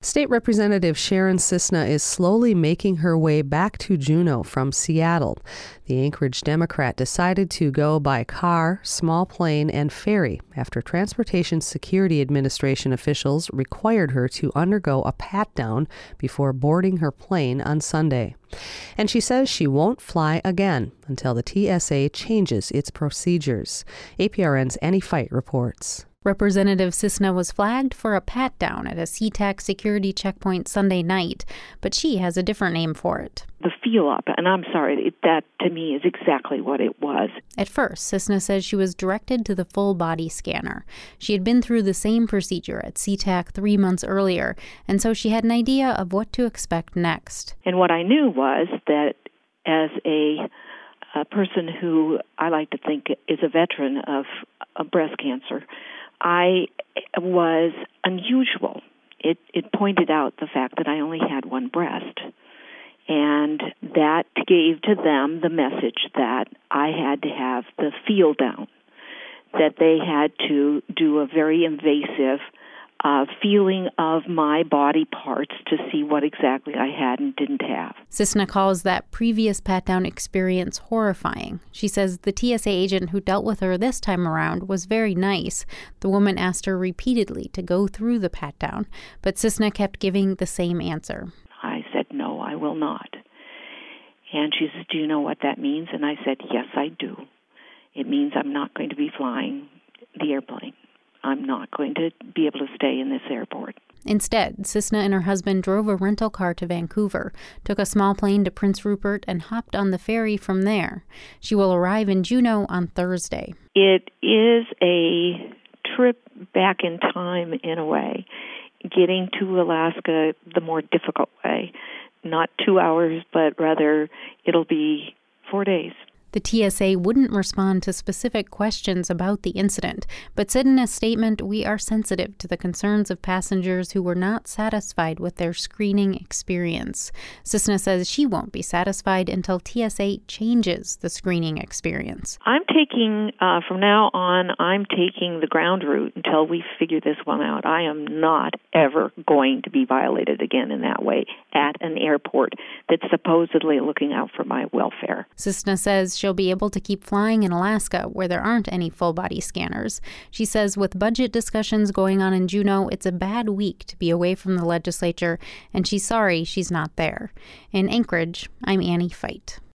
State Representative Sharon Cisna is slowly making her way back to Juneau from Seattle. The Anchorage Democrat decided to go by car, small plane, and ferry after Transportation Security Administration officials required her to undergo a pat-down before boarding her plane on Sunday. And she says she won't fly again until the TSA changes its procedures. APRN's Annie Fight reports. Representative Cisna was flagged for a pat-down at a SeaTac security checkpoint Sunday night, but she has a different name for it. The feel-up, and I'm sorry, that to me is exactly what it was. At first, Cisna says she was directed to the full-body scanner. She had been through the same procedure at SeaTac 3 months earlier, and so she had an idea of what to expect next. And what I knew was that as a person who I like to think is a veteran of breast cancer, I was unusual. It pointed out the fact that I only had one breast. And that gave to them the message that I had to have the feel down, that they had to do a very invasive feeling of my body parts to see what exactly I had and didn't have. Cisna calls that previous pat-down experience horrifying. She says the TSA agent who dealt with her this time around was very nice. The woman asked her repeatedly to go through the pat-down, but Cisna kept giving the same answer. I said, no, I will not. And she says, do you know what that means? And I said, yes, I do. It means I'm not going to be flying the airplane. I'm not going to be able to stay in this airport. Instead, Cisna and her husband drove a rental car to Vancouver, took a small plane to Prince Rupert, and hopped on the ferry from there. She will arrive in Juneau on Thursday. It is a trip back in time in a way. Getting to Alaska the more difficult way. Not 2 hours, but rather it'll be 4 days. The TSA wouldn't respond to specific questions about the incident, but said in a statement, "We are sensitive to the concerns of passengers who were not satisfied with their screening experience." Cisna says she won't be satisfied until TSA changes the screening experience. I'm taking, from now on, I'm taking the ground route until we figure this one out. I am not ever going to be violated again in that way at an airport that's supposedly looking out for my welfare. Cisna says she'll be able to keep flying in Alaska, where there aren't any full-body scanners. She says with budget discussions going on in Juneau, it's a bad week to be away from the legislature, and she's sorry she's not there. In Anchorage, I'm Annie Fight.